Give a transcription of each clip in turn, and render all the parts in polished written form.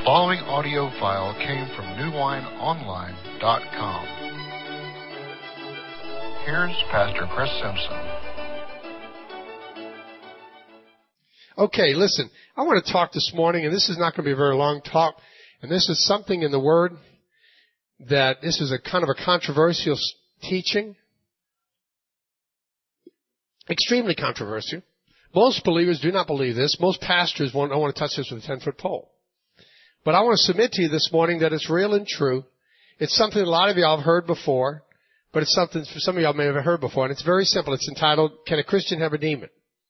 following audio file came from newwineonline.com. Here's Pastor Chris Simpson. Okay, listen, I want to talk this morning, and this is not going to be a very long talk, and this is something in the Word that this is a kind of a controversial teaching. Extremely controversial. Most believers do not believe this. Most pastors don't want to touch this with a 10-foot pole. But I want to submit to you this morning that it's real and true. It's something a lot of y'all have heard before, but it's something for some of y'all may have heard before, and it's very simple. It's entitled, Can a Christian Have a Demon?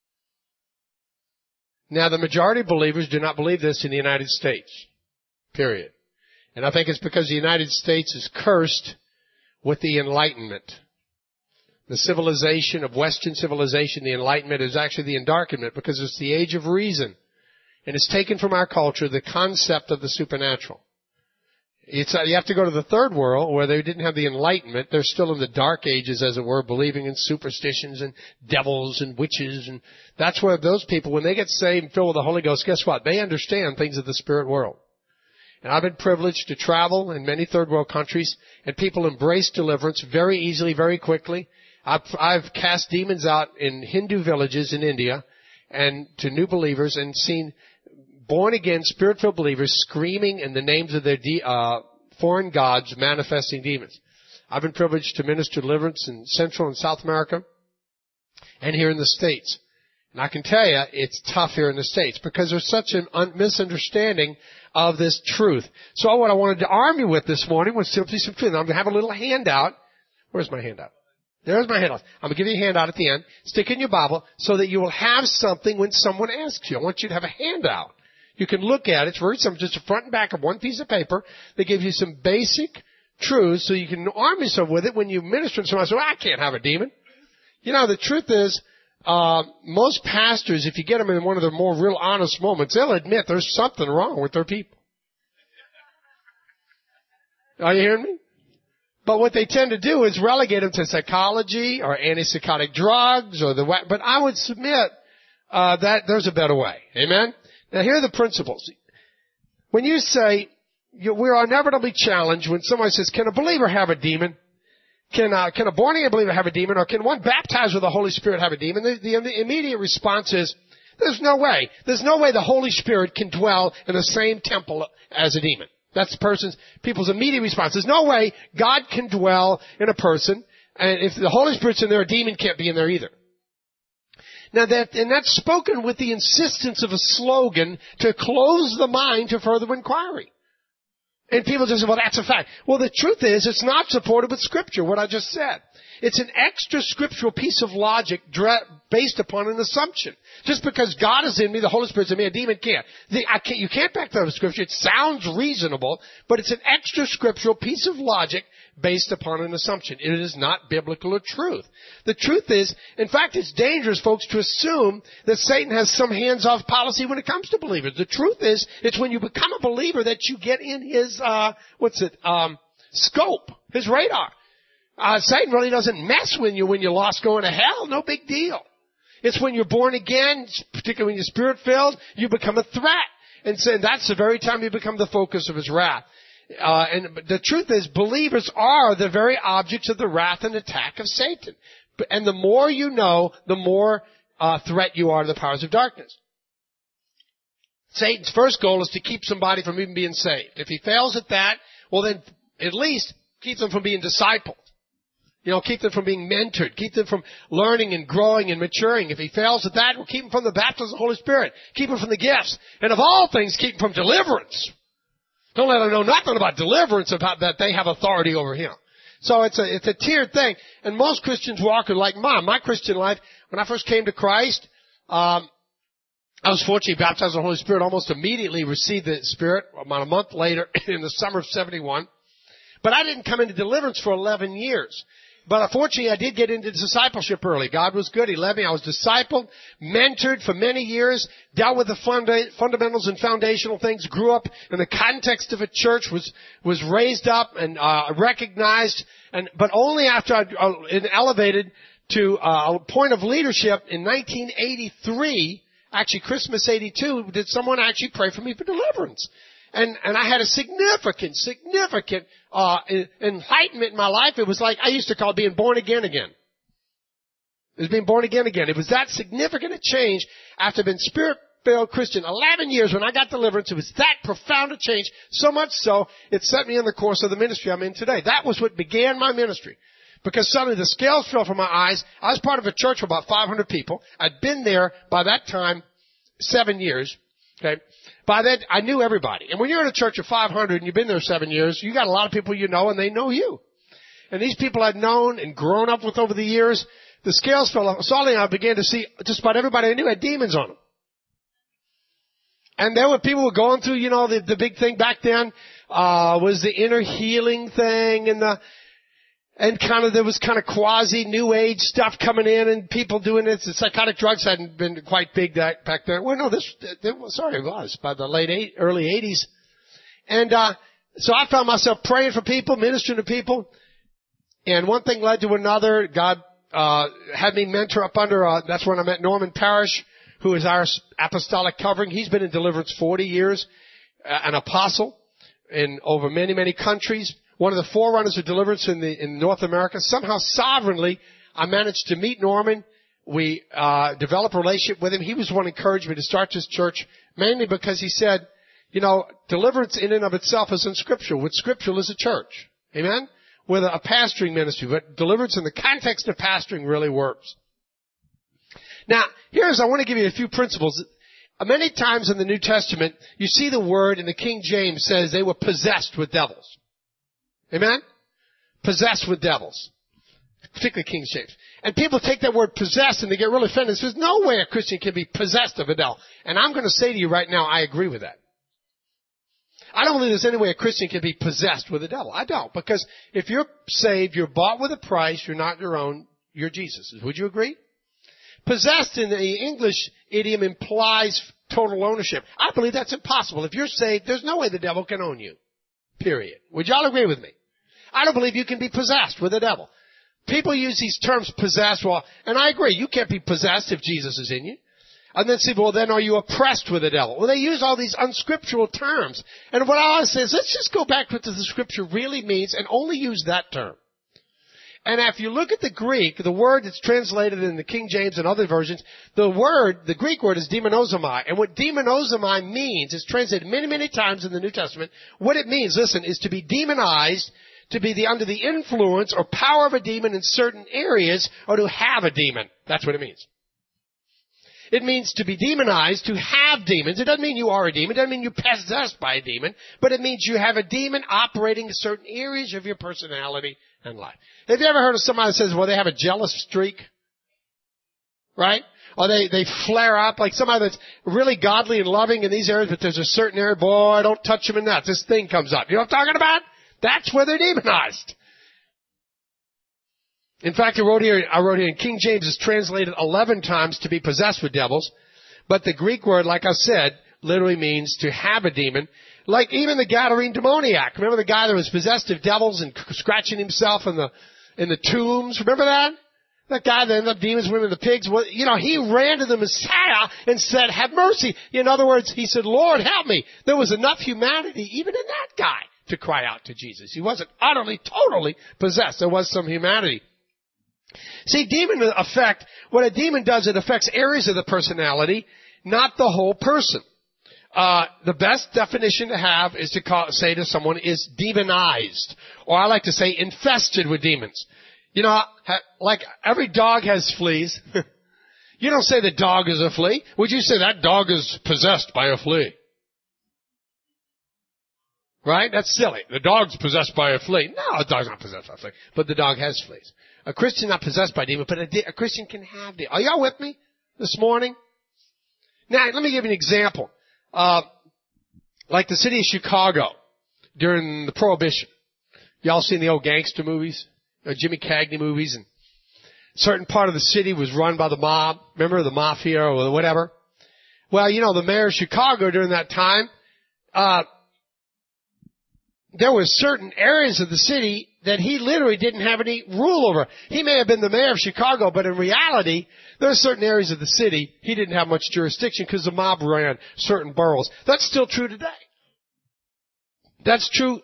Now, the majority of believers do not believe this in the United States, period. And I think it's because the United States is cursed with the Enlightenment. The civilization of Western civilization, the Enlightenment, is actually the Endarkenment because it's the age of reason. And it's taken from our culture the concept of the supernatural. You have to go to the third world where they didn't have the Enlightenment. They're still in the dark ages, as it were, believing in superstitions and devils and witches. And that's where those people, when they get saved and filled with the Holy Ghost, guess what? They understand things of the spirit world. And I've been privileged to travel in many third world countries, and people embrace deliverance very easily, very quickly. I've cast demons out in Hindu villages in India and to new believers and seen born-again, spirit-filled believers screaming in the names of their foreign gods, manifesting demons. I've been privileged to minister deliverance in Central and South America and here in the States. And I can tell you, it's tough here in the States because there's such a misunderstanding of this truth. So what I wanted to arm you with this morning was simply some truth. I'm going to have a little handout. Where's my handout? There's my handout. I'm going to give you a handout at the end. Stick it in your Bible so that you will have something when someone asks you. I want you to have a handout. You can look at it. It's very simple. Just a front and back of one piece of paper that gives you some basic truths so you can arm yourself with it when you minister to someone. So I can't have a demon. You know, the truth is, most pastors, if you get them in one of their more real honest moments, they'll admit there's something wrong with their people. Are you hearing me? But what they tend to do is relegate them to psychology or antipsychotic drugs but I would submit, that there's a better way. Amen? Now here are the principles. When you say, we are inevitably challenged when somebody says, can a believer have a demon? Can a born-again believer have a demon? Or can one baptized with the Holy Spirit have a demon? The immediate response is, there's no way. There's no way the Holy Spirit can dwell in the same temple as a demon. That's people's immediate response. There's no way God can dwell in a person, and if the Holy Spirit's in there, a demon can't be in there either. Now that's spoken with the insistence of a slogan to close the mind to further inquiry. And people just say, well, that's a fact. Well, the truth is, it's not supported with Scripture, what I just said. It's an extra scriptural piece of logic based upon an assumption. Just because God is in me, the Holy Spirit's in me, a demon can't. You can't back that up with Scripture. It sounds reasonable, but it's an extra scriptural piece of logic based upon an assumption. It is not biblical or truth. The truth is, in fact, it's dangerous, folks, to assume that Satan has some hands-off policy when it comes to believers. The truth is, it's when you become a believer that you get in his, scope, his radar. Satan really doesn't mess with you when you're lost going to hell. No big deal. It's when you're born again, particularly when you're spirit-filled, you become a threat. And so that's the very time you become the focus of his wrath. And the truth is, believers are the very objects of the wrath and attack of Satan. And the more you know, the more threat you are to the powers of darkness. Satan's first goal is to keep somebody from even being saved. If he fails at that, well then, at least keep them from being discipled. Keep them from being mentored. Keep them from learning and growing and maturing. If he fails at that, we'll keep them from the baptism of the Holy Spirit. Keep them from the gifts. And of all things, keep them from deliverance. Don't let them know nothing about deliverance, about that they have authority over him. So it's a tiered thing. And most Christians walk like mine. My Christian life, when I first came to Christ, I was fortunately baptized in the Holy Spirit, almost immediately received the Spirit about a month later in the summer of 71. But I didn't come into deliverance for 11 years. But unfortunately, I did get into discipleship early. God was good. He led me. I was discipled, mentored for many years, dealt with the fundamentals and foundational things, grew up in the context of a church, was raised up and recognized, but only after I elevated to a point of leadership in 1983, actually Christmas 82, did someone actually pray for me for deliverance. And I had a significant, enlightenment in my life. It was like, I used to call it being born again again. It was being born again again. It was that significant a change after being Spirit-filled Christian. 11 years when I got deliverance, it was that profound a change. So much so, it set me on the course of the ministry I'm in today. That was what began my ministry. Because suddenly the scales fell from my eyes. I was part of a church of about 500 people. I'd been there by that time 7 years. Okay. By that, I knew everybody. And when you're in a church of 500 and you've been there 7 years, you got a lot of people you know and they know you. And these people I'd known and grown up with over the years, the scales fell off. Suddenly I began to see just about everybody I knew had demons on them. And there were people who were going through, the big thing back then, was the inner healing thing and there was kind of quasi new age stuff coming in and people doing this. The psychotic drugs hadn't been quite big back then. Well, no, it was by the early 80s. And, so I found myself praying for people, ministering to people. And one thing led to another. God, had me mentor up under, that's when I met Norman Parrish, who is our apostolic covering. He's been in deliverance 40 years, an apostle in over many, many countries. One of the forerunners of deliverance in North America. Somehow, sovereignly, I managed to meet Norman. We developed a relationship with him. He was the one who encouraged me to start this church, mainly because he said, deliverance in and of itself is unscriptural. What's scriptural is a church. Amen? With a pastoring ministry. But deliverance in the context of pastoring really works. Now, I want to give you a few principles. Many times in the New Testament, you see the word in the King James says they were possessed with devils. Amen? Possessed with devils. Particularly King James. And people take that word possessed and they get really offended. There's no way a Christian can be possessed of a devil. And I'm going to say to you right now, I agree with that. I don't believe there's any way a Christian can be possessed with a devil. I don't. Because if you're saved, you're bought with a price, you're not your own, you're Jesus's. Would you agree? Possessed in the English idiom implies total ownership. I believe that's impossible. If you're saved, there's no way the devil can own you. Period. Would y'all agree with me? I don't believe you can be possessed with the devil. People use these terms possessed, and I agree, you can't be possessed if Jesus is in you. And then say, then are you oppressed with the devil? Well, they use all these unscriptural terms. And what I always say is, let's just go back to what the scripture really means and only use that term. And if you look at the Greek, the word that's translated in the King James and other versions, the Greek word is demonozomai. And what demonozomai means is translated many, many times in the New Testament. What it means, listen, is to be demonized, to be under the influence or power of a demon in certain areas, or to have a demon. That's what it means. It means to be demonized, to have demons. It doesn't mean you are a demon. It doesn't mean you're possessed by a demon. But it means you have a demon operating in certain areas of your personality and life. Have you ever heard of somebody that says, they have a jealous streak? Right? Or they flare up, like somebody that's really godly and loving in these areas, but there's a certain area, don't touch them in that. This thing comes up. You know what I'm talking about? That's where they're demonized. In fact, I wrote here in King James is translated 11 times to be possessed with devils. But the Greek word, like I said, literally means to have a demon. Like even the Gadarene demoniac. Remember the guy that was possessed of devils and scratching himself in the tombs? Remember that? That guy that ended up demons, women, the pigs. Well, he ran to the Messiah and said, have mercy. In other words, he said, Lord, help me. There was enough humanity even in that guy to cry out to Jesus. He wasn't utterly, totally possessed. There was some humanity. See, what a demon does, it affects areas of the personality, not the whole person. The best definition to have is to say to someone is demonized, or I like to say infested with demons. Like every dog has fleas. You don't say the dog is a flea. Would you say that dog is possessed by a flea? Right? That's silly. The dog's possessed by a flea. No, the dog's not possessed by a flea. But the dog has fleas. A Christian not possessed by demons, but a Christian can have demons. Are y'all with me this morning? Now, let me give you an example. Like the city of Chicago during the Prohibition. Y'all seen the old gangster movies? Jimmy Cagney movies, and a certain part of the city was run by the mob. Remember the mafia or whatever? Well, the mayor of Chicago during that time, there were certain areas of the city that he literally didn't have any rule over. He may have been the mayor of Chicago, but in reality, there are certain areas of the city he didn't have much jurisdiction because the mob ran certain boroughs. That's still true today. That's true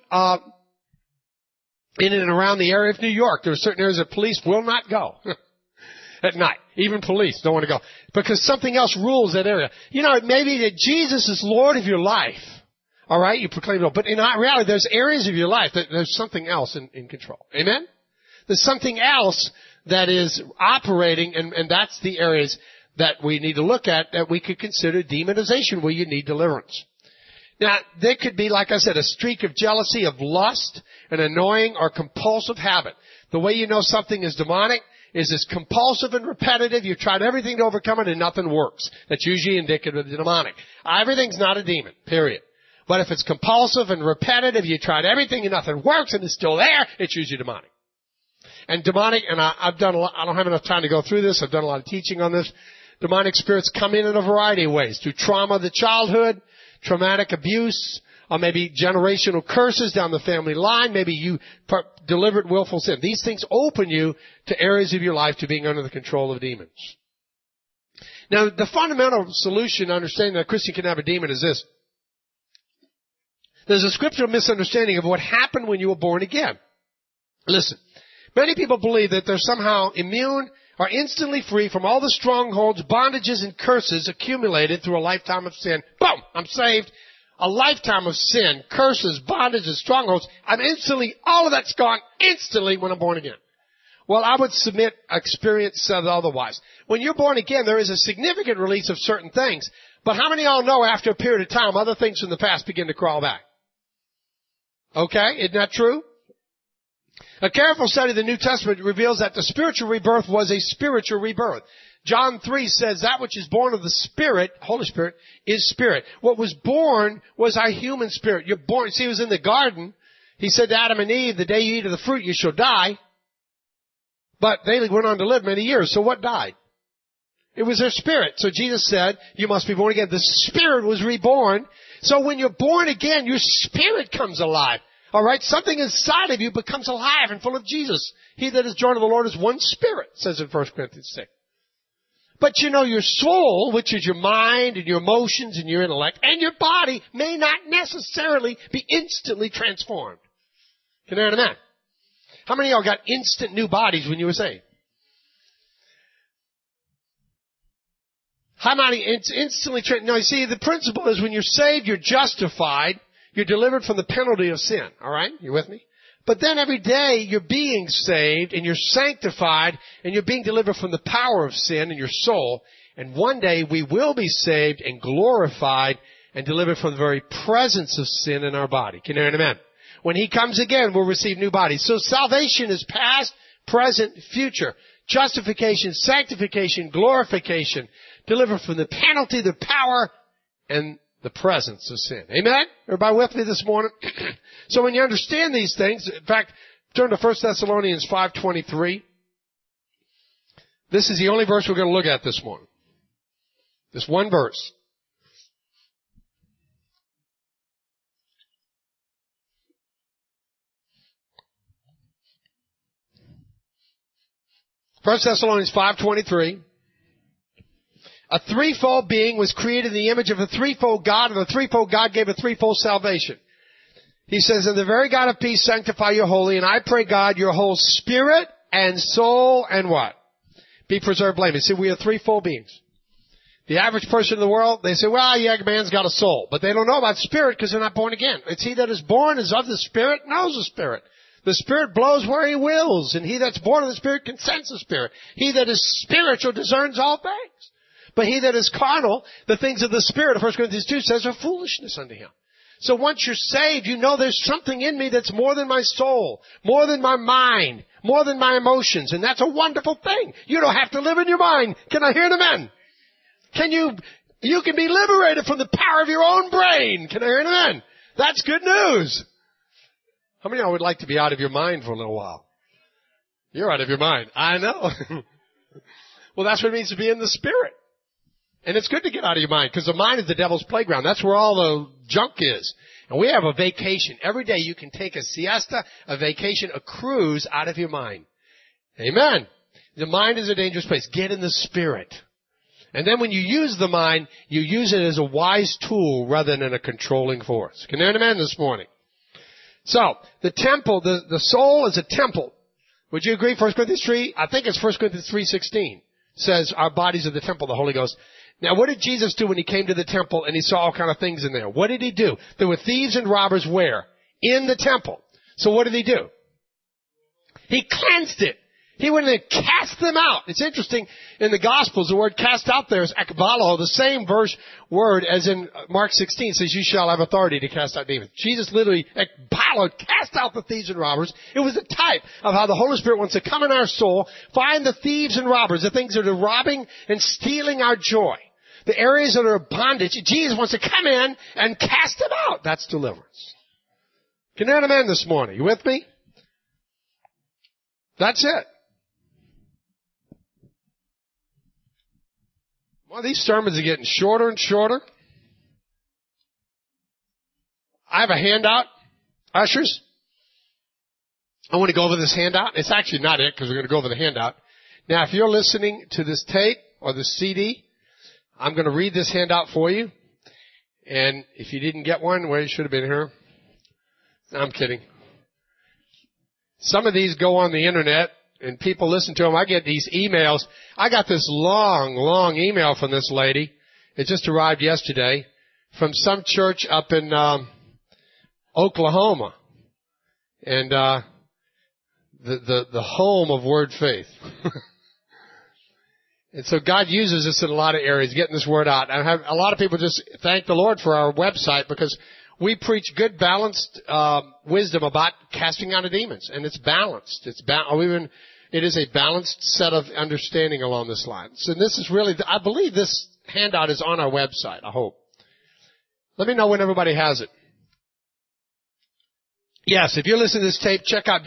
in and around the area of New York. There are certain areas that police will not go at night. Even police don't want to go because something else rules that area. You know, it may be that Jesus is Lord of your life. All right, you proclaim it. But in reality, there's areas of your life that there's something else in control. Amen? There's something else that is operating, and that's the areas that we need to look at that we could consider demonization, where you need deliverance. Now, there could be, like I said, a streak of jealousy, of lust, an annoying or compulsive habit. The way you know something is demonic is it's compulsive and repetitive. You've tried everything to overcome it and nothing works. That's usually indicative of the demonic. Everything's not a demon, period. But if it's compulsive and repetitive, you tried everything and nothing works and it's still there, it's usually demonic. And demonic, and I've done a lot, I don't have enough time to go through this. I've done a lot of teaching on this. Demonic spirits come in a variety of ways. Through trauma of the childhood, traumatic abuse, or maybe generational curses down the family line. Maybe you deliberate willful sin. These things open you to areas of your life to being under the control of demons. Now, the fundamental solution to understanding that a Christian can have a demon is this. There's a scriptural misunderstanding of what happened when you were born again. Listen, many people believe that they're somehow immune or instantly free from all the strongholds, bondages, and curses accumulated through a lifetime of sin. Boom! I'm saved. A lifetime of sin, curses, bondages, strongholds. All of that's gone instantly when I'm born again. Well, I would submit experience says otherwise. When you're born again, there is a significant release of certain things. But how many of y'all know after a period of time, other things from the past begin to crawl back? Okay, isn't that true? A careful study of the New Testament reveals that the spiritual rebirth was a spiritual rebirth. John 3 says that which is born of the Spirit, Holy Spirit, is spirit. What was born was our human spirit. You're born, see, he was in the garden. He said to Adam and Eve, the day you eat of the fruit, you shall die. But they went on to live many years. So what died? It was their spirit. So Jesus said, you must be born again. The spirit was reborn. So when you're born again, your spirit comes alive. All right? Something inside of you becomes alive and full of Jesus. He that is joined to the Lord is one spirit, says in 1 Corinthians 6. But you know, your soul, which is your mind and your emotions and your intellect, and your body may not necessarily be instantly transformed. Can I hear that? How many of y'all got instant new bodies when you were saved? How many instantly no, you see, the principle is when you're saved, you're justified, you're delivered from the penalty of sin. All right? You with me? But then every day you're being saved and you're sanctified and you're being delivered from the power of sin in your soul. And one day we will be saved and glorified and delivered from the very presence of sin in our body. Can you hear an amen? When He comes again, we'll receive new bodies. So salvation is past, present, future. Justification, sanctification, glorification. Delivered from the penalty, the power, and the presence of sin. Amen? Everybody with me this morning? So when you understand these things, in fact, turn to 1 Thessalonians 5:23. This is the only verse we're going to look at this morning. This one verse. First Thessalonians 5:23. A threefold being was created in the image of a threefold God, and the threefold God gave a threefold salvation. He says, and the very God of peace sanctify you wholly, and I pray God your whole spirit and soul and what? Be preserved blameless. See, we are threefold beings. The average person in the world, they say, well, yeah, man's got a soul. But they don't know about spirit because they're not born again. It's he that is born is of the Spirit, knows the Spirit. The Spirit blows where He wills, and he that's born of the Spirit consents the Spirit. He that is spiritual discerns all things. But he that is carnal, the things of the Spirit, 1 Corinthians 2 says, are foolishness unto him. So once you're saved, you know there's something in me that's more than my soul, more than my mind, more than my emotions. And that's a wonderful thing. You don't have to live in your mind. Can I hear an amen? You can be liberated from the power of your own brain. Can I hear an amen? That's good news. How many of y'all would like to be out of your mind for a little while? You're out of your mind. I know. Well, that's what it means to be in the Spirit. And it's good to get out of your mind because the mind is the devil's playground. That's where all the junk is. And we have a vacation. Every day you can take a siesta, a vacation, a cruise out of your mind. Amen. The mind is a dangerous place. Get in the Spirit. And then when you use the mind, you use it as a wise tool rather than a controlling force. Can you hear an amen this morning? So, the temple, the soul is a temple. Would you agree? 1 Corinthians 3, I think it's 1 Corinthians 3:16 says our bodies are the temple of the Holy Ghost. Now, what did Jesus do when he came to the temple and he saw all kind of things in there? What did he do? There were thieves and robbers where? In the temple. So what did he do? He cleansed it. He went in and cast them out. It's interesting, in the Gospels, the word cast out there is ekbalo, the same word as in Mark 16 says, you shall have authority to cast out demons. Jesus literally, ekbalo, cast out the thieves and robbers. It was a type of how the Holy Spirit wants to come in our soul, find the thieves and robbers, the things that are robbing and stealing our joy. The areas that are bondage. Jesus wants to come in and cast them out. That's deliverance. Can you amen this morning? You with me? That's it. Well, these sermons are getting shorter and shorter. I have a handout. Ushers, I want to go over this handout. It's actually not it because we're going to go over the handout. Now, if you're listening to this tape or this CD, I'm going to read this handout for you. And if you didn't get one, well, you should have been here. No, I'm kidding. Some of these go on the internet and people listen to them. I get these emails. I got this long email from this lady. It just arrived yesterday from some church up in Oklahoma. And the home of Word Faith. And so God uses us in a lot of areas, getting this word out. I have a lot of people just thank the Lord for our website because we preach good, balanced wisdom about casting out of demons, and it's balanced. It is a balanced set of understanding along this line. So this is really, I believe this handout is on our website. I hope. Let me know when everybody has it. Yes, if you're listening to this tape, check out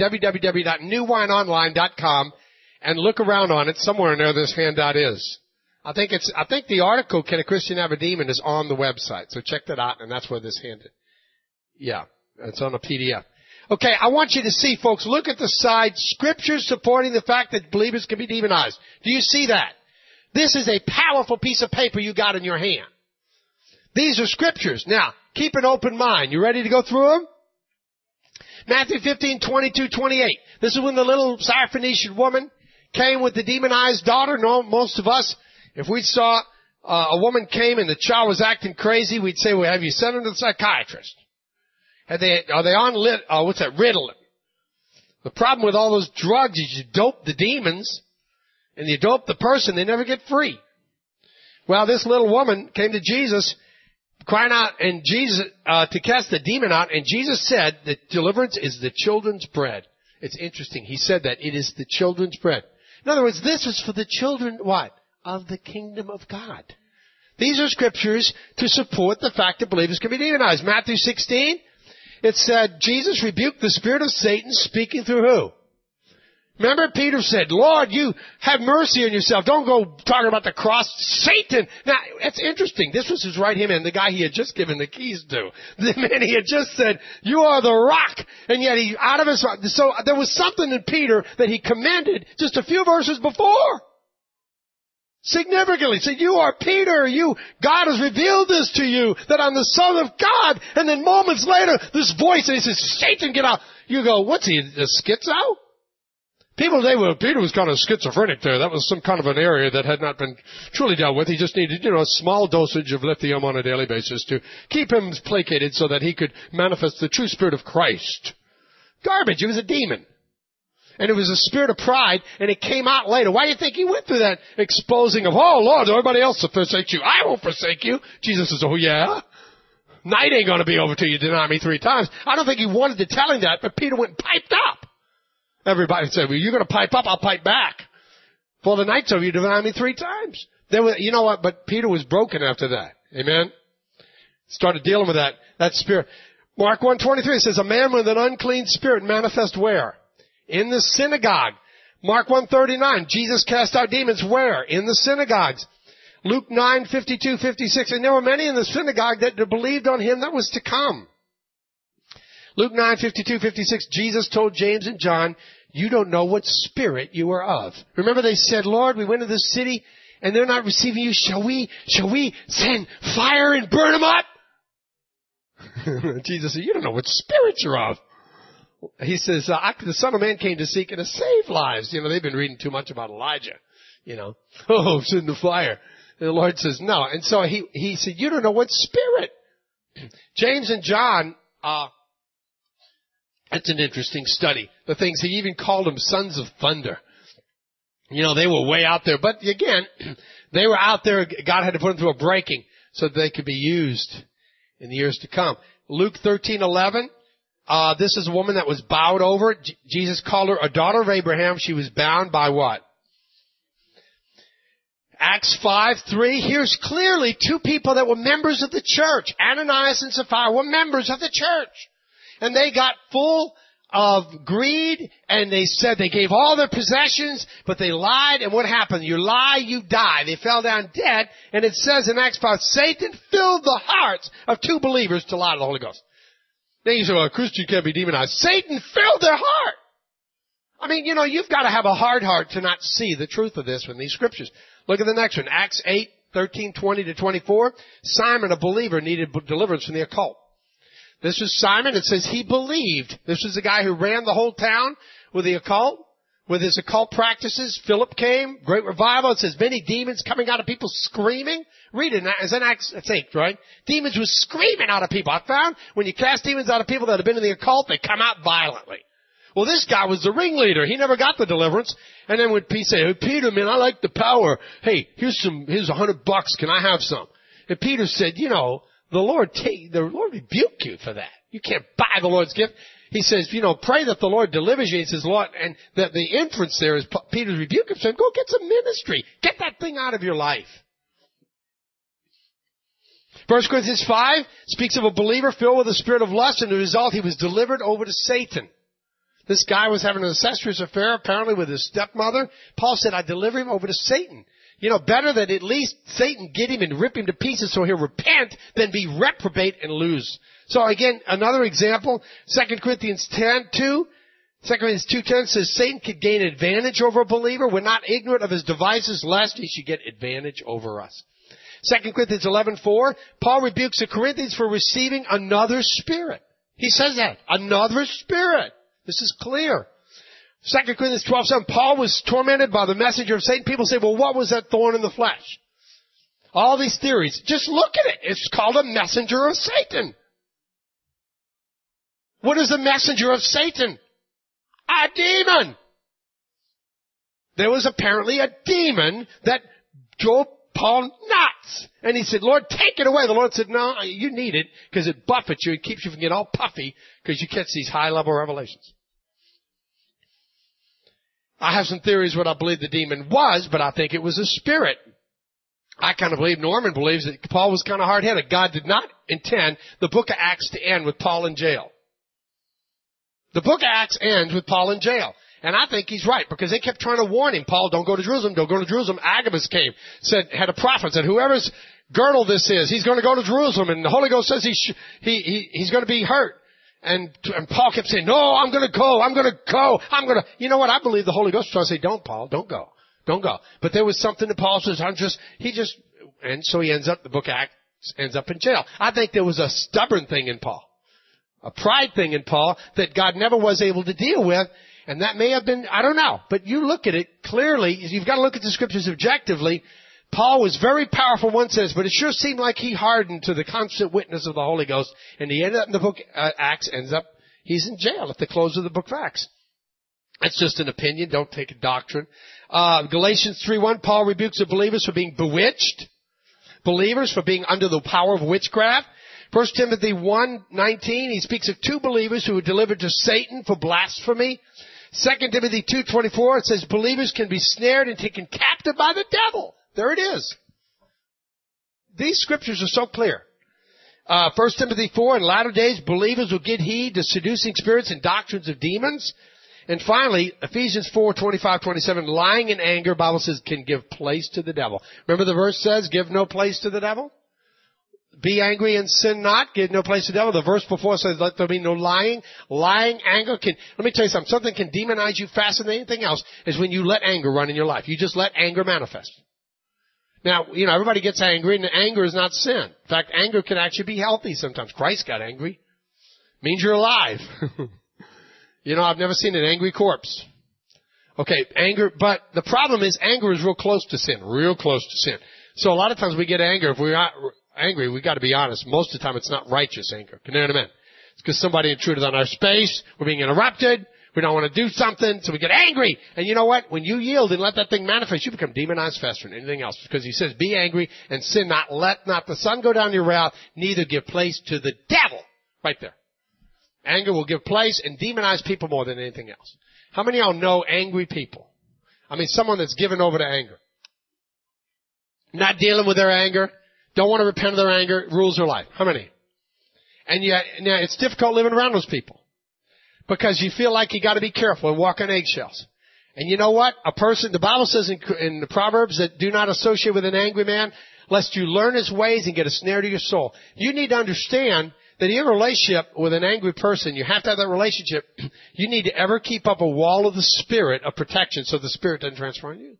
www.newwineonline.com. And look around on it. Somewhere in there this handout is. I think the article, Can a Christian Have a Demon, is on the website. So check that out, and that's where this handout. Yeah, it's on a PDF. Okay, I want you to see, folks, look at the side, scriptures supporting the fact that believers can be demonized. Do you see that? This is a powerful piece of paper you got in your hand. These are scriptures. Now, keep an open mind. You ready to go through them? Matthew 15:22-28. This is when the little Syrophoenician woman came with the demonized daughter. No, most of us, if we saw a woman came and the child was acting crazy, we'd say, well, have you sent her to the psychiatrist? Are they on Ritalin? The problem with all those drugs is you dope the demons and you dope the person, they never get free. Well, this little woman came to Jesus crying out and Jesus, to cast the demon out, and Jesus said that deliverance is the children's bread. It's interesting. He said that it is the children's bread. In other words, this is for the children, what? Of the kingdom of God. These are scriptures to support the fact that believers can be demonized. Matthew 16, it said, Jesus rebuked the spirit of Satan speaking through who? Remember, Peter said, Lord, you have mercy on yourself. Don't go talking about the cross. Satan. Now, it's interesting. This was his right hand man, the guy he had just given the keys to. The man he had just said, you are the rock. And yet he, out of his rock. So there was something in Peter that he commended just a few verses before. Significantly. Said, you are Peter. God has revealed this to you, that I'm the Son of God. And then moments later, this voice, and he says, Satan, get out. You go, what's he, a schizo? People say, well, Peter was kind of schizophrenic there. That was some kind of an area that had not been truly dealt with. He just needed, a small dosage of lithium on a daily basis to keep him placated so that he could manifest the true spirit of Christ. Garbage. It was a demon. And it was a spirit of pride, and it came out later. Why do you think he went through that exposing of, oh, Lord, everybody else will forsake you. I won't forsake you. Jesus says, oh, yeah? Night ain't going to be over till you deny me 3 times. I don't think he wanted to tell him that, but Peter went and piped up. Everybody said, well, you're going to pipe up, I'll pipe back. For the night's over, you deny me 3 times. You know what? But Peter was broken after that. Amen? Started dealing with that spirit. Mark 1:23 says, a man with an unclean spirit manifest where? In the synagogue. Mark 1:39, Jesus cast out demons where? In the synagogues. Luke 9:52-56, and there were many in the synagogue that believed on him that was to come. Luke 9:52-56, Jesus told James and John, you don't know what spirit you are of. Remember they said, Lord, we went to this city and they're not receiving you. Shall we send fire and burn them up? Jesus said, you don't know what spirit you're of. He says, the Son of Man came to seek and to save lives. They've been reading too much about Elijah. Oh, it's in the fire. And the Lord says, no. And so he said, you don't know what spirit. James and John, it's an interesting study. The things, he even called them sons of thunder. They were way out there. But again, they were out there. God had to put them through a breaking so that they could be used in the years to come. Luke 13:11. This is a woman that was bowed over. Jesus called her a daughter of Abraham. She was bound by what? Acts 5:3. Here's clearly two people that were members of the church. Ananias and Sapphira were members of the church. And they got full of greed, and they said they gave all their possessions, but they lied, and what happened? You lie, you die. They fell down dead, and it says in Acts 5, Satan filled the hearts of two believers to lie to the Holy Ghost. Then you say, well, a Christian can't be demonized. Satan filled their heart. I mean, you've got to have a hard heart to not see the truth of this in these scriptures. Look at the next one. Acts 8:13-20-24. Simon, a believer, needed deliverance from the occult. This was Simon. It says he believed. This was the guy who ran the whole town with the occult, with his occult practices. Philip came, great revival. It says many demons coming out of people screaming. Read it. It's in Acts 8, right? Demons were screaming out of people. I found when you cast demons out of people that have been in the occult, they come out violently. Well, this guy was the ringleader. He never got the deliverance. And then when Peter said, hey, Peter, man, I like the power. Hey, here's $100. Can I have some? And Peter said, the Lord rebuke you for that. You can't buy the Lord's gift. He says, pray that the Lord delivers you. He says, Lord, and that the inference there is Peter's rebuke him, saying, go get some ministry. Get that thing out of your life. 1 Corinthians 5 speaks of a believer filled with the spirit of lust, and the result, he was delivered over to Satan. This guy was having an incestuous affair, apparently, with his stepmother. Paul said, I deliver him over to Satan. Better that at least Satan get him and rip him to pieces so he'll repent than be reprobate and lose. So again, another example, 2 Corinthians 10:2. 2 Corinthians 2:10 says Satan could gain advantage over a believer. We're not ignorant of his devices, lest he should get advantage over us. 2 Corinthians 11:4, Paul rebukes the Corinthians for receiving another spirit. He says that. Another spirit. This is clear. 2 Corinthians 12:7, Paul was tormented by the messenger of Satan. People say, well, what was that thorn in the flesh? All these theories. Just look at it. It's called a messenger of Satan. What is a messenger of Satan? A demon. There was apparently a demon that drove Paul nuts. And he said, Lord, take it away. The Lord said, no, you need it because it buffets you. It keeps you from getting all puffy because you catch these high-level revelations. I have some theories what I believe the demon was, but I think it was a spirit. I kind of believe, Norman believes that Paul was kind of hard-headed. God did not intend the book of Acts to end with Paul in jail. The book of Acts ends with Paul in jail. And I think he's right, because they kept trying to warn him, Paul, don't go to Jerusalem, don't go to Jerusalem. Agabus came, had a prophet, said, whoever's girdle this is, he's going to go to Jerusalem, and the Holy Ghost says he's going to be hurt. And Paul kept saying, no, I'm going to go. You know what? I believe the Holy Ghost was trying to say, don't, Paul, don't go. But there was something that Paul says, and so he ends up, the book of Acts ends up in jail. I think there was a stubborn thing in Paul, a pride thing in Paul that God never was able to deal with. And that may have been, I don't know, but you look at it clearly, you've got to look at the scriptures objectively. Paul was very powerful, one says, but it sure seemed like he hardened to the constant witness of the Holy Ghost, and he ended up in the book Acts, he's in jail at the close of the book of Acts. That's just an opinion, don't take a doctrine. Galatians 3:1, Paul rebukes the believers for being bewitched, believers for being under the power of witchcraft. 1 Timothy 1:19, he speaks of two believers who were delivered to Satan for blasphemy. 2 Timothy 2:24, it says believers can be snared and taken captive by the devil. There it is. These scriptures are so clear. 1 Timothy 4, in latter days, believers will give heed to seducing spirits and doctrines of demons. And finally, Ephesians 4:25-27, lying in anger, Bible says, can give place to the devil. Remember the verse says, give no place to the devil? Be angry and sin not. Give no place to the devil. The verse before says, let there be no lying. Lying, anger let me tell you something. Something can demonize you faster than anything else is when you let anger run in your life. You just let anger manifest. Now, everybody gets angry, and anger is not sin. In fact, anger can actually be healthy sometimes. Christ got angry. It means you're alive. You know, I've never seen an angry corpse. Okay, anger, but the problem is anger is real close to sin, real close to sin. So a lot of times we get anger. If we're not angry, we got to be honest. Most of the time it's not righteous anger. Can you know what I mean? It's because somebody intruded on our space. We're being interrupted. We don't want to do something, so we get angry. And you know what? When you yield and let that thing manifest, you become demonized faster than anything else. Because he says, be angry and sin not. Let not the sun go down your wrath, neither give place to the devil. Right there. Anger will give place and demonize people more than anything else. How many of y'all know angry people? I mean, someone that's given over to anger. Not dealing with their anger. Don't want to repent of their anger. Rules their life. How many? And yet, now it's difficult living around those people. Because you feel like you got to be careful and walk on eggshells. And you know what? A person, the Bible says in the Proverbs that do not associate with an angry man, lest you learn his ways and get a snare to your soul. You need to understand that in a relationship with an angry person, you have to have that relationship. You need to ever keep up a wall of the Spirit of protection so the Spirit doesn't transfer on you.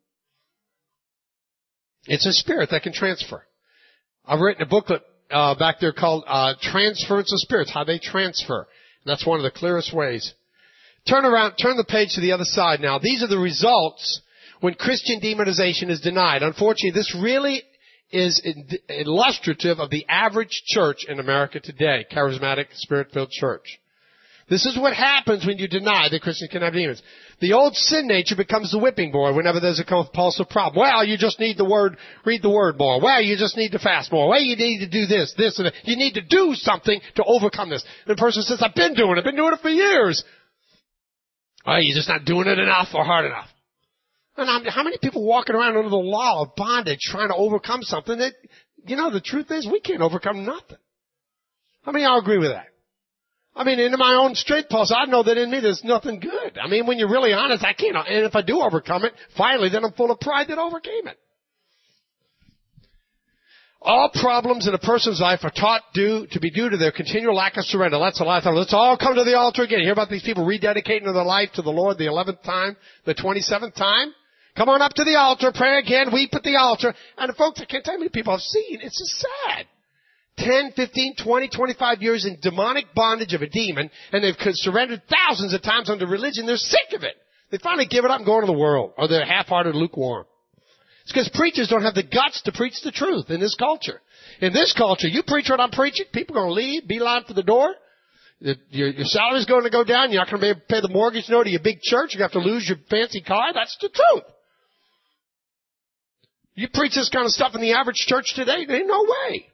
It's a spirit that can transfer. I've written a booklet back there called Transference of Spirits, how they transfer. That's one of the clearest ways. Turn the page to the other side now. These are the results when Christian demonization is denied. Unfortunately, this really is illustrative of the average church in America today, charismatic, spirit-filled church. This is what happens when you deny that Christians can have demons. The old sin nature becomes the whipping boy whenever there's a compulsive problem. Well, you just need the word, read the word more. Well, you just need to fast more. Well, you need to do this, and that. You need to do something to overcome this. And the person says, I've been doing it for years. Well, you're just not doing it enough or hard enough. And how many people walking around under the law of bondage trying to overcome something that, you know, the truth is we can't overcome nothing. How many of y'all agree with that? I mean, in my own straight pulse, I know that in me there's nothing good. I mean, when you're really honest, I can't. And if I do overcome it, finally, then I'm full of pride that I overcame it. All problems in a person's life are taught to be due to their continual lack of surrender. That's a lot of times. Let's all come to the altar again. You hear about these people rededicating their life to the Lord the 11th time, the 27th time? Come on up to the altar, pray again, weep at the altar. And folks, I can't tell you how many people I've seen. It's just sad. 10, 15, 20, 25 years in demonic bondage of a demon, and they've surrendered thousands of times under religion. They're sick of it. They finally give it up and go into the world, or they're half-hearted, lukewarm. It's because preachers don't have the guts to preach the truth in this culture. In this culture, you preach what I'm preaching, people are going to leave, beeline for the door. Your salary's going to go down. You're not going to be able to pay the mortgage note of your big church. You're going to have to lose your fancy car. That's the truth. You preach this kind of stuff in the average church today, there ain't no way.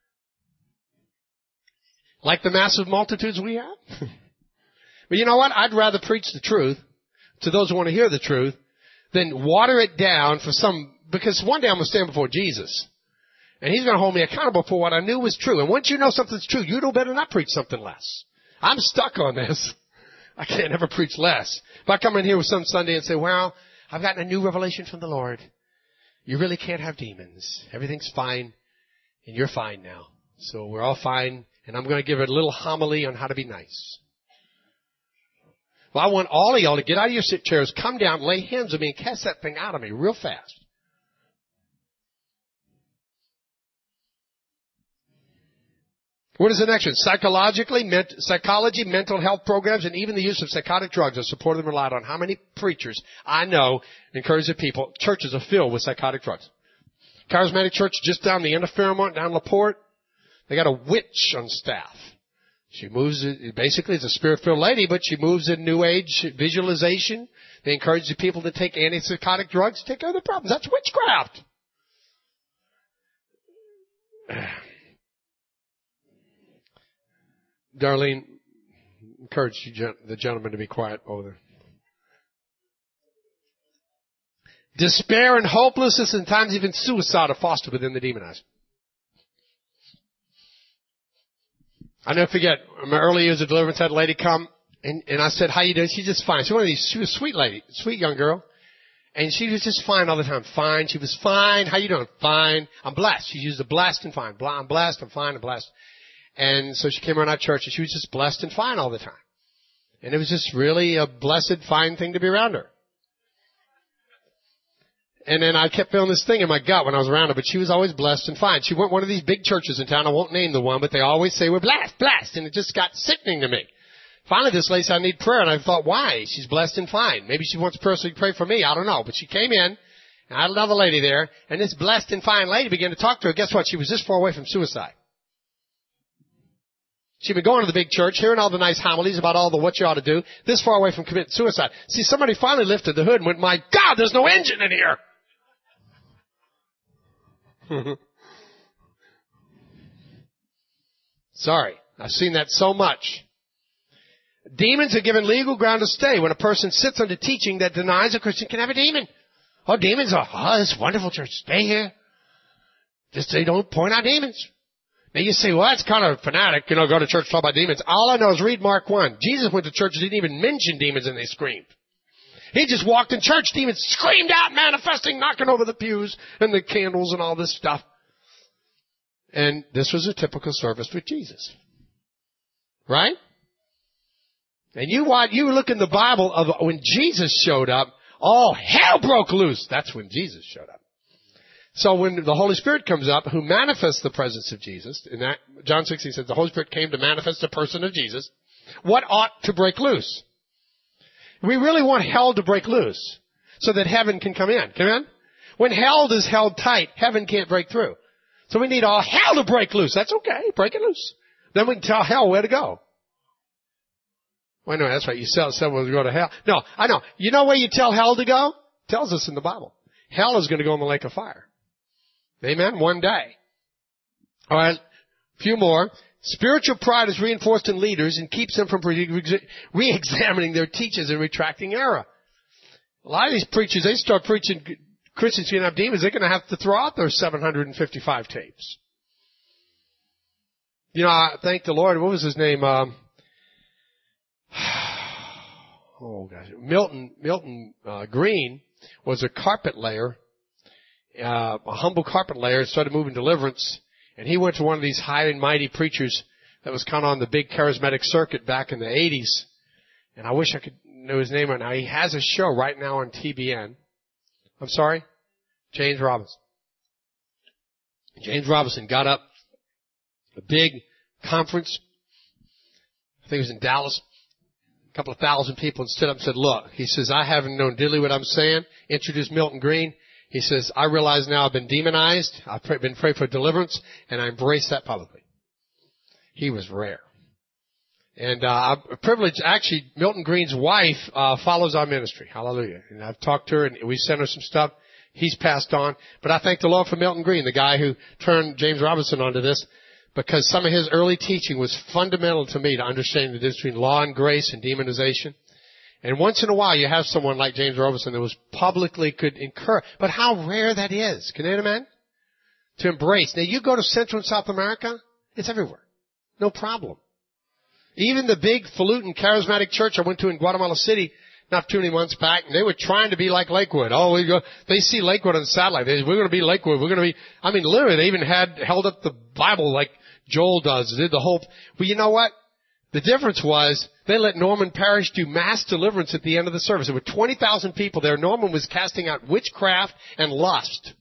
Like the massive multitudes we have. But you know what? I'd rather preach the truth to those who want to hear the truth than water it down for because one day I'm going to stand before Jesus. And he's going to hold me accountable for what I knew was true. And once you know something's true, you don't better not preach something less. I'm stuck on this. I can't ever preach less. If I come in here with some Sunday and say, well, I've gotten a new revelation from the Lord. You really can't have demons. Everything's fine, and you're fine now. So we're all fine, and I'm going to give a little homily on how to be nice. Well, I want all of y'all to get out of your sit chairs, come down, lay hands on me, and cast that thing out of me real fast. What is the next one? Psychology, mental health programs, and even the use of psychotic drugs are supported and relied on. How many preachers I know encourage the people? Churches are filled with psychotic drugs. Charismatic church just down the end of Fairmont, down LaPorte, they got a witch on staff. She moves, basically it's a spirit-filled lady, but she moves in New Age visualization. They encourage the people to take antipsychotic drugs to take care of their problems. That's witchcraft. Darlene, encourage the gentleman to be quiet over there. Despair and hopelessness and times even suicide are fostered within the demonized. I never forget, in my early years of deliverance, I had a lady come, and I said, how you doing? She's just fine. She was a sweet lady, sweet young girl. And she was just fine all the time. Fine. She was fine. How you doing? Fine. I'm blessed. She used the blessed and fine. I'm blessed. I'm fine. I'm blessed. And so she came around our church, and she was just blessed and fine all the time. And it was just really a blessed, fine thing to be around her. And then I kept feeling this thing in my gut when I was around her, but she was always blessed and fine. She went one of these big churches in town. I won't name the one, but they always say we're blessed, blessed. And it just got sickening to me. Finally, this lady said, I need prayer. And I thought, why? She's blessed and fine. Maybe she wants to personally pray for me. I don't know. But she came in, and I had another lady there, and this blessed and fine lady began to talk to her. Guess what? She was this far away from suicide. She'd been going to the big church, hearing all the nice homilies about all the what you ought to do, this far away from committing suicide. See, somebody finally lifted the hood and went, my God, there's no engine in here. Sorry. I've seen that so much. Demons are given legal ground to stay when a person sits under teaching that denies a Christian can have a demon. Oh, demons are, this wonderful church. Stay here. Just they don't point out demons. Now you say, well, that's kind of fanatic, go to church, talk about demons. All I know is read Mark 1. Jesus went to church and didn't even mention demons and they screamed. He just walked in church, demons screamed out, manifesting, knocking over the pews and the candles and all this stuff. And this was a typical service with Jesus. Right? And you look in the Bible of when Jesus showed up, all hell broke loose. That's when Jesus showed up. So when the Holy Spirit comes up, who manifests the presence of Jesus, in that John 16 says the Holy Spirit came to manifest the person of Jesus, what ought to break loose? We really want hell to break loose so that heaven can come in. Come in? When hell is held tight, heaven can't break through. So we need all hell to break loose. That's okay. Break it loose. Then we can tell hell where to go. Well, no, that's right. You said we'll go to hell. No, I know. You know where you tell hell to go? It tells us in the Bible. Hell is going to go in the lake of fire. Amen? One day. All right. A few more. Spiritual pride is reinforced in leaders and keeps them from re-examining their teachers and retracting error. A lot of these preachers, they start preaching Christians can have demons, they're going to have to throw out their 755 tapes. I thank the Lord. What was his name? Milton Green was a carpet layer, a humble carpet layer, started moving deliverance, and he went to one of these high and mighty preachers that was kind of on the big charismatic circuit back in the 80s, and I wish I could know his name right now. He has a show right now on TBN. I'm sorry? James Robinson. James Robinson got up, a big conference, I think it was in Dallas, a couple of thousand people, and stood up and said, look, he says, I haven't known diddly what I'm saying. Introduced Milton Green. He says, I realize now I've been demonized. I've been prayed for deliverance, and I embrace that publicly. He was rare. And I'm privileged, actually, Milton Green's wife follows our ministry. Hallelujah. And I've talked to her, and we sent her some stuff. He's passed on. But I thank the Lord for Milton Green, the guy who turned James Robinson onto this, because some of his early teaching was fundamental to me to understanding the difference between law and grace and demonization. And once in a while you have someone like James Robinson that was publicly could encourage. But how rare that is. Can you amen? To embrace. Now you go to Central and South America, it's everywhere. No problem. Even the big falutin charismatic church I went to in Guatemala City not too many months back, and they were trying to be like Lakewood. They see Lakewood on the satellite. We're going to be Lakewood. Literally they even held up the Bible like Joel does. Did the whole, well, you know what? The difference was they let Norman Parrish do mass deliverance at the end of the service. There were 20,000 people there. Norman was casting out witchcraft and lust.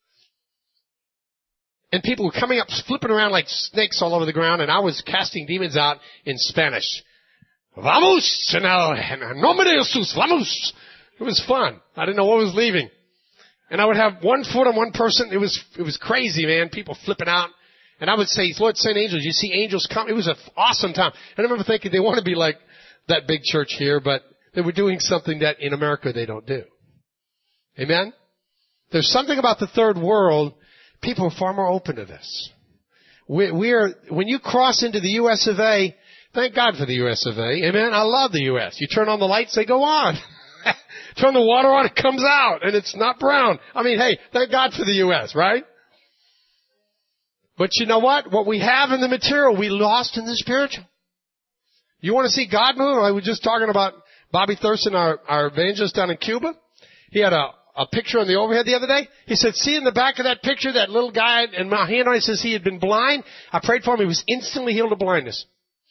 And people were coming up, flipping around like snakes all over the ground, and I was casting demons out in Spanish. Vamos, en nombre de Jesús, vamos. It was fun. I didn't know what was leaving. And I would have one foot on one person. It was crazy, man. People flipping out. And I would say, Lord, send angels. You see angels come. It was an awesome time. And I remember thinking they want to be like that big church here, but they were doing something that in America they don't do. Amen? There's something about the third world. People are far more open to this. When you cross into the U.S. of A., thank God for the U.S. of A. Amen? I love the U.S. You turn on the lights, they go on. Turn the water on, it comes out, and it's not brown. Hey, thank God for the U.S., right? But you know what? What we have in the material, we lost in the spiritual. You want to see God move? I was just talking about Bobby Thurston, our evangelist down in Cuba. He had a picture on the overhead the other day. He said, see in the back of that picture, that little guy, and my hand on it says he had been blind. I prayed for him. He was instantly healed of blindness.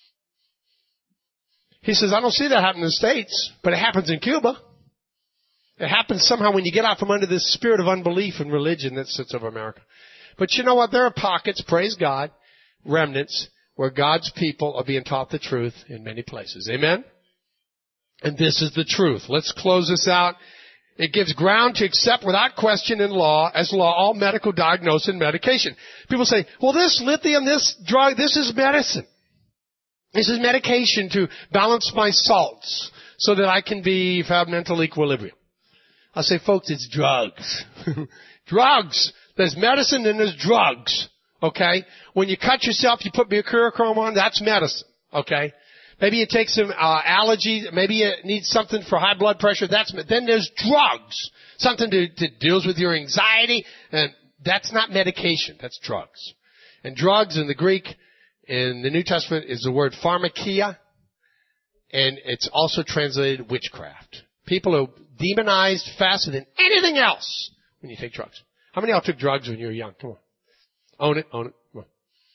He says, I don't see that happen in the States, but it happens in Cuba. It happens somehow when you get out from under this spirit of unbelief and religion that sits over America. But you know what? There are pockets, praise God, remnants, where God's people are being taught the truth in many places. Amen? And this is the truth. Let's close this out. It gives ground to accept without question in law, as law, all medical diagnosis and medication. People say, well, this lithium, this drug, this is medicine. This is medication to balance my salts so that I can have mental equilibrium. I say, folks, it's drugs. Drugs. There's medicine and there's drugs. Okay? When you cut yourself, you put mercurochrome on, that's medicine. Okay? Maybe you take some allergy. Maybe you need something for high blood pressure. Then there's drugs. Something that deals with your anxiety. And that's not medication. That's drugs. And drugs in the Greek, in the New Testament, is the word pharmakia. And it's also translated witchcraft. People are demonized faster than anything else when you take drugs. How many of y'all took drugs when you were young? Come on. Own it. Come on.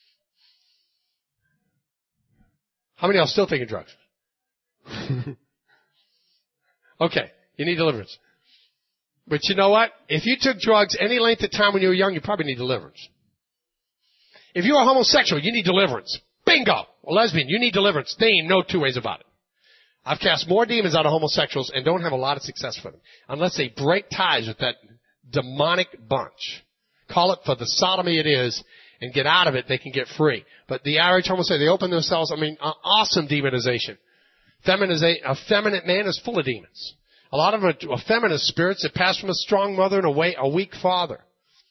How many of y'all still taking drugs? Okay, you need deliverance. But you know what? If you took drugs any length of time when you were young, you probably need deliverance. If you're a homosexual, you need deliverance. Bingo! A lesbian, you need deliverance. There ain't no two ways about it. I've cast more demons out of homosexuals and don't have a lot of success for them. Unless they break ties with that demonic bunch. Call it for the sodomy it is, and get out of it, they can get free. But the average homosexual, they open themselves, awesome demonization. A feminine man is full of demons. A lot of them are feminine spirits that pass from a strong mother and a weak father.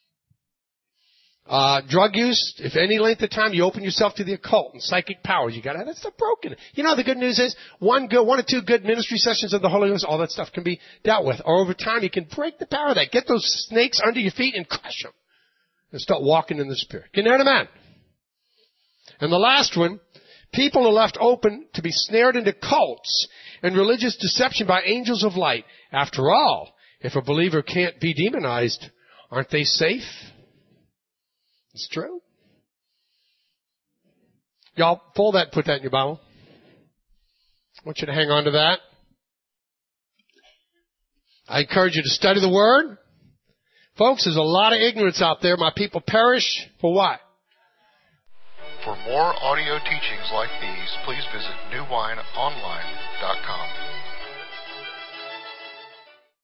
Drug use, if any length of time you open yourself to the occult and psychic powers, you gotta have that stuff broken. You know, the good news is, one or two good ministry sessions of the Holy Ghost, all that stuff can be dealt with. Or over time, you can break the power of that. Get those snakes under your feet and crush them. And start walking in the Spirit. Can you hear the man? And the last one, people are left open to be snared into cults and religious deception by angels of light. After all, if a believer can't be demonized, aren't they safe? It's true. Y'all pull that, put that in your Bible. I want you to hang on to that. I encourage you to study the Word. Folks, there's a lot of ignorance out there. My people perish for what? For more audio teachings like these, please visit newwineonline.com.